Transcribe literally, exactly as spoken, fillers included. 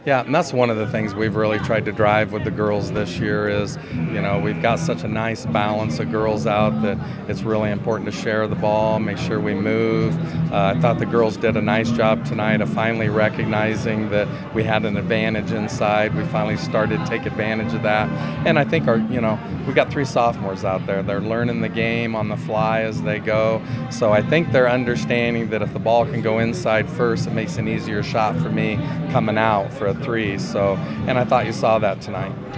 Yeah, and that's one of the things we've really tried to drive with the girls this year is, you know, we've got such a nice balance of girls out that it's really important to share the ball, make sure we move. Uh, I thought the girls did a nice job tonight of finally recognizing that we had an advantage inside. We finally started to take advantage of that. And I think our, you know, we got three sophomores out there. They're learning the game on the fly as they go. So I think they're understanding that if the ball can go inside first, it makes an easier shot for me coming out for a three. So, and I thought you saw that tonight.